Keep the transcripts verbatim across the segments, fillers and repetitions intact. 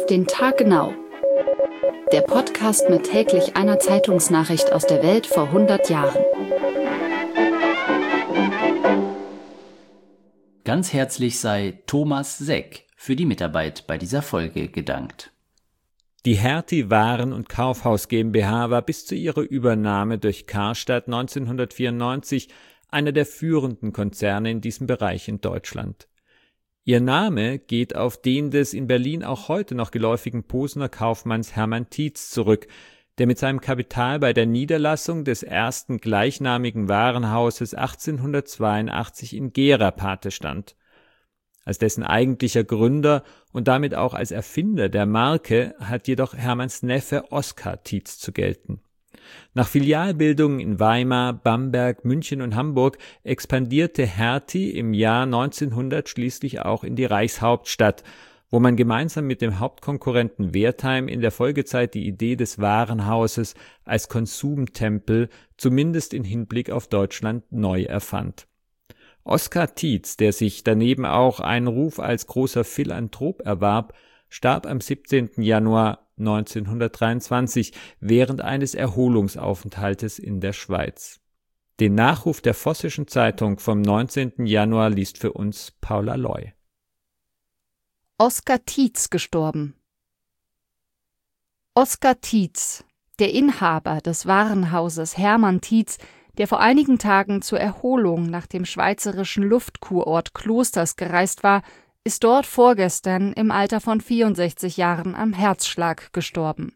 den Tag genau. Der Podcast mit täglich einer Zeitungsnachricht aus der Welt vor hundert Jahren. Ganz herzlich sei Thomas Seck für die Mitarbeit bei dieser Folge gedankt. Die Hertie Waren- und Kaufhaus GmbH war bis zu ihrer Übernahme durch Karstadt neunzehnhundertvierundneunzig einer der führenden Konzerne in diesem Bereich in Deutschland. Ihr Name geht auf den des in Berlin auch heute noch geläufigen Posener Kaufmanns Hermann Tietz zurück, der mit seinem Kapital bei der Niederlassung des ersten gleichnamigen Warenhauses achtzehnhundertzweiundachtzig in Gera Pate stand. Als dessen eigentlicher Gründer und damit auch als Erfinder der Marke hat jedoch Hermanns Neffe Oskar Tietz zu gelten. Nach Filialbildungen in Weimar, Bamberg, München und Hamburg expandierte Hertie im Jahr neunzehnhundert schließlich auch in die Reichshauptstadt, wo man gemeinsam mit dem Hauptkonkurrenten Wertheim in der Folgezeit die Idee des Warenhauses als Konsumtempel zumindest in Hinblick auf Deutschland neu erfand. Oskar Tietz, der sich daneben auch einen Ruf als großer Philanthrop erwarb, starb am siebzehnten Januar neunzehnhundertdreiundzwanzig während eines Erholungsaufenthaltes in der Schweiz. Den Nachruf der Vossischen Zeitung vom neunzehnten Januar liest für uns Paula Loy. Oskar Tietz gestorben. Oskar Tietz, der Inhaber des Warenhauses Hermann Tietz, der vor einigen Tagen zur Erholung nach dem schweizerischen Luftkurort Klosters gereist war, ist dort vorgestern im Alter von vierundsechzig Jahren am Herzschlag gestorben.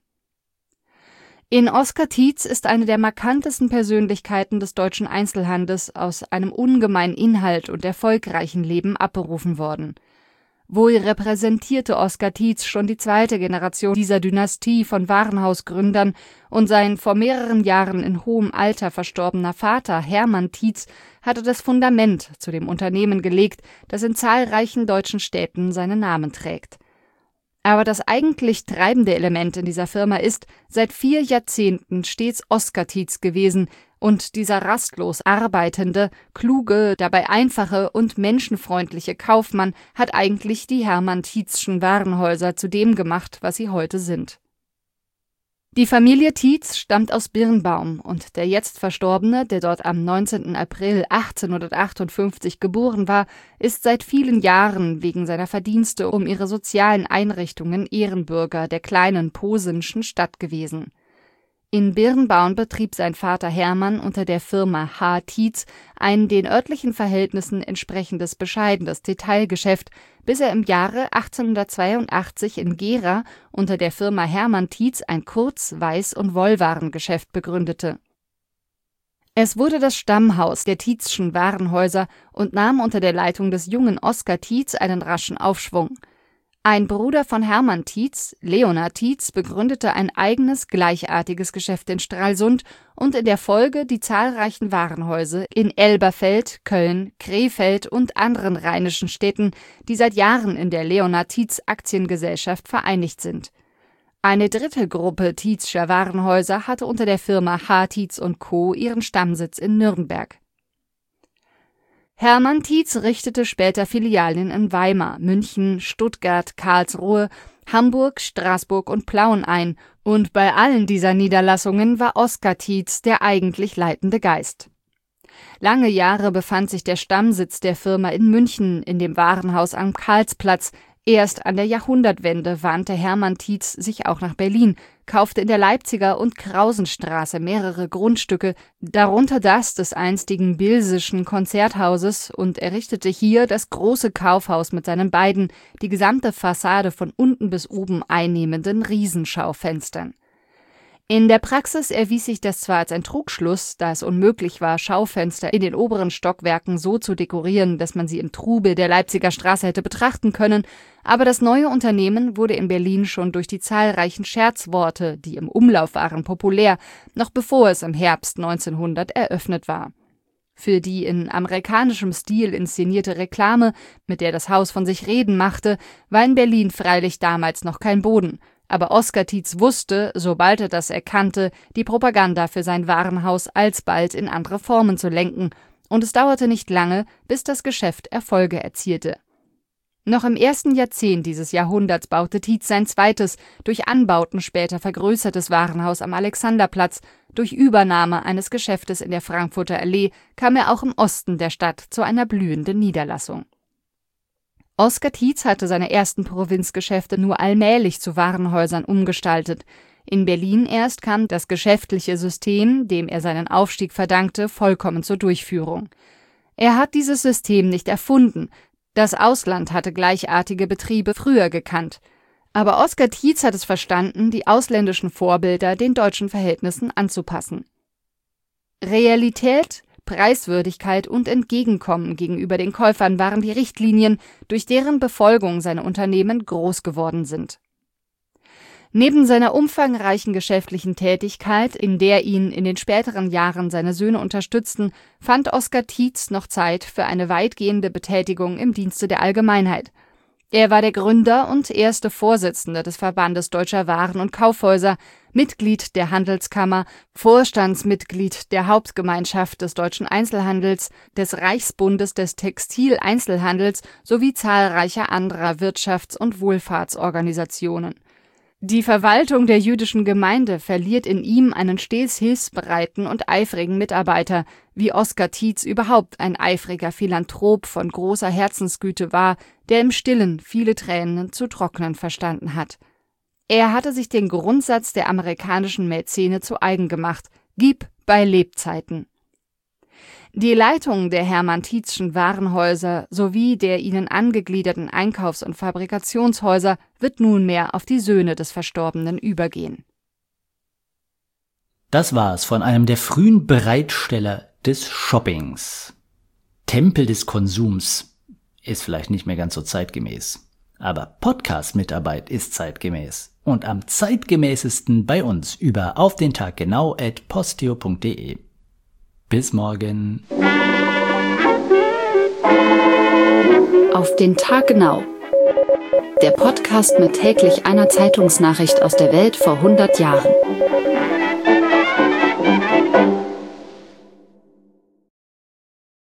In Oskar Tietz ist eine der markantesten Persönlichkeiten des deutschen Einzelhandels aus einem ungemeinen Inhalt und erfolgreichen Leben abberufen worden. Wohl repräsentierte Oskar Tietz schon die zweite Generation dieser Dynastie von Warenhausgründern und sein vor mehreren Jahren in hohem Alter verstorbener Vater Hermann Tietz hatte das Fundament zu dem Unternehmen gelegt, das in zahlreichen deutschen Städten seinen Namen trägt. Aber das eigentlich treibende Element in dieser Firma ist seit vier Jahrzehnten stets Oskar Tietz gewesen, und dieser rastlos arbeitende, kluge, dabei einfache und menschenfreundliche Kaufmann hat eigentlich die Hermann Tietzschen Warenhäuser zu dem gemacht, was sie heute sind. Die Familie Tietz stammt aus Birnbaum und der jetzt Verstorbene, der dort am neunzehnten April achtzehnhundertachtundfünfzig geboren war, ist seit vielen Jahren wegen seiner Verdienste um ihre sozialen Einrichtungen Ehrenbürger der kleinen posenschen Stadt gewesen. In Birnbaum betrieb sein Vater Hermann unter der Firma H. Tietz ein den örtlichen Verhältnissen entsprechendes bescheidenes Detailgeschäft, bis er im Jahre achtzehnhundertzweiundachtzig in Gera unter der Firma Hermann Tietz ein Kurz-, Weiß- und Wollwarengeschäft begründete. Es wurde das Stammhaus der Tietzschen Warenhäuser und nahm unter der Leitung des jungen Oskar Tietz einen raschen Aufschwung. Ein Bruder von Hermann Tietz, Leonhard Tietz, begründete ein eigenes, gleichartiges Geschäft in Stralsund und in der Folge die zahlreichen Warenhäuser in Elberfeld, Köln, Krefeld und anderen rheinischen Städten, die seit Jahren in der Leonhard Tietz Aktiengesellschaft vereinigt sind. Eine dritte Gruppe Tietzscher Warenhäuser hatte unter der Firma H. Tietz und Co. ihren Stammsitz in Nürnberg. Hermann Tietz richtete später Filialen in Weimar, München, Stuttgart, Karlsruhe, Hamburg, Straßburg und Plauen ein, und bei allen dieser Niederlassungen war Oskar Tietz der eigentlich leitende Geist. Lange Jahre befand sich der Stammsitz der Firma in München in dem Warenhaus am Karlsplatz. Erst an der Jahrhundertwende wandte Hermann Tietz sich auch nach Berlin, kaufte in der Leipziger und Krausenstraße mehrere Grundstücke, darunter das des einstigen Bilsischen Konzerthauses, und errichtete hier das große Kaufhaus mit seinen beiden, die gesamte Fassade von unten bis oben einnehmenden Riesenschaufenstern. In der Praxis erwies sich das zwar als ein Trugschluss, da es unmöglich war, Schaufenster in den oberen Stockwerken so zu dekorieren, dass man sie im Trubel der Leipziger Straße hätte betrachten können, aber das neue Unternehmen wurde in Berlin schon durch die zahlreichen Scherzworte, die im Umlauf waren, populär, noch bevor es im Herbst neunzehnhundert eröffnet war. Für die in amerikanischem Stil inszenierte Reklame, mit der das Haus von sich reden machte, war in Berlin freilich damals noch kein Boden. Aber Oskar Tietz wusste, sobald er das erkannte, die Propaganda für sein Warenhaus alsbald in andere Formen zu lenken, und es dauerte nicht lange, bis das Geschäft Erfolge erzielte. Noch im ersten Jahrzehnt dieses Jahrhunderts baute Tietz sein zweites, durch Anbauten später vergrößertes Warenhaus am Alexanderplatz. Durch Übernahme eines Geschäftes in der Frankfurter Allee kam er auch im Osten der Stadt zu einer blühenden Niederlassung. Oskar Tietz hatte seine ersten Provinzgeschäfte nur allmählich zu Warenhäusern umgestaltet. In Berlin erst kam das geschäftliche System, dem er seinen Aufstieg verdankte, vollkommen zur Durchführung. Er hat dieses System nicht erfunden. Das Ausland hatte gleichartige Betriebe früher gekannt. Aber Oskar Tietz hat es verstanden, die ausländischen Vorbilder den deutschen Verhältnissen anzupassen. Realität, Preiswürdigkeit und Entgegenkommen gegenüber den Käufern waren die Richtlinien, durch deren Befolgung seine Unternehmen groß geworden sind. Neben seiner umfangreichen geschäftlichen Tätigkeit, in der ihn in den späteren Jahren seine Söhne unterstützten, fand Oskar Tietz noch Zeit für eine weitgehende Betätigung im Dienste der Allgemeinheit. Er war der Gründer und erste Vorsitzende des Verbandes Deutscher Waren- und Kaufhäuser, Mitglied der Handelskammer, Vorstandsmitglied der Hauptgemeinschaft des deutschen Einzelhandels, des Reichsbundes des Textileinzelhandels sowie zahlreicher anderer Wirtschafts- und Wohlfahrtsorganisationen. Die Verwaltung der jüdischen Gemeinde verliert in ihm einen stets hilfsbereiten und eifrigen Mitarbeiter, wie Oskar Tietz überhaupt ein eifriger Philanthrop von großer Herzensgüte war, der im Stillen viele Tränen zu trocknen verstanden hat. Er hatte sich den Grundsatz der amerikanischen Mäzene zu eigen gemacht: Gib bei Lebzeiten. Die Leitung der Hermann-Tietzschen Warenhäuser sowie der ihnen angegliederten Einkaufs- und Fabrikationshäuser wird nunmehr auf die Söhne des Verstorbenen übergehen. Das war's von einem der frühen Bereitsteller des Shoppings. Tempel des Konsums ist vielleicht nicht mehr ganz so zeitgemäß, aber Podcast-Mitarbeit ist zeitgemäß und am zeitgemäßesten bei uns über auf den Tag genau at posteo punkt de. Bis morgen. Auf den Tag genau. Der Podcast mit täglich einer Zeitungsnachricht aus der Welt vor hundert Jahren.